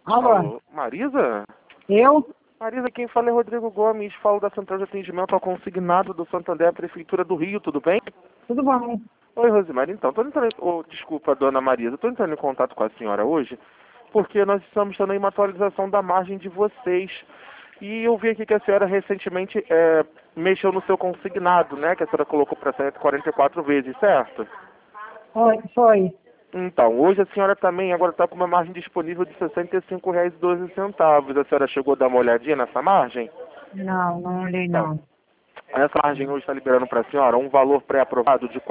Alô? Alô, Marisa? Eu? Marisa, quem fala é Rodrigo Gomes, falo da Central de Atendimento ao Consignado do Santander, Prefeitura do Rio, tudo bem? Tudo bom? Oi, Rosimar, então, desculpa, dona Marisa, estou entrando em contato com a senhora hoje, porque nós estamos dando aí uma atualização da margem de vocês. E eu vi aqui que a senhora recentemente mexeu no seu consignado, né? Que a senhora colocou para 144 vezes, certo? Foi. Então, hoje a senhora também agora está com uma margem disponível de R$ 65,12. A senhora chegou a dar uma olhadinha nessa margem? Não olhei Então, não. essa margem hoje está liberando para a senhora um valor pré-aprovado de R$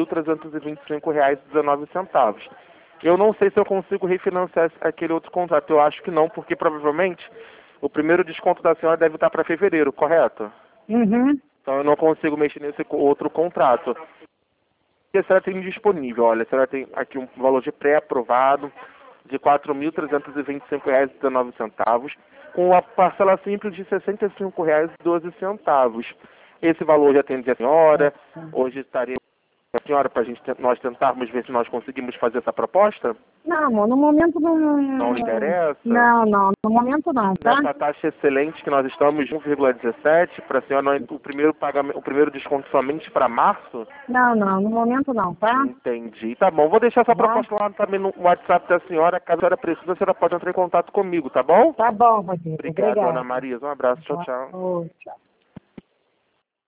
4.325,19. Eu não sei se eu consigo refinanciar aquele outro contrato. Eu acho que não, porque provavelmente o primeiro desconto da senhora deve estar para fevereiro, correto? Uhum. Então eu não consigo mexer nesse outro contrato. E a senhora tem disponível, olha, a senhora tem aqui um valor de pré-aprovado de R$ 4.325,19, com a parcela simples de R$ 65,12. Esse valor já atende a senhora, hoje estaria a senhora para nós tentarmos ver se nós conseguimos fazer essa proposta? Não, amor, no momento não. Não lhe interessa? Não, no momento não, tá? Nessa taxa excelente que nós estamos, 1,17, para a senhora o primeiro pagamento, o primeiro desconto somente para março? Não, no momento não, tá? Entendi. Tá bom, vou deixar essa Tá? proposta lá também no WhatsApp da senhora. Caso a senhora precise, a senhora pode entrar em contato comigo, tá bom? Tá bom, Rodrigo. Obrigado, Obrigada. Ana Marisa. Um abraço. Tchau, tchau. Ô, tchau.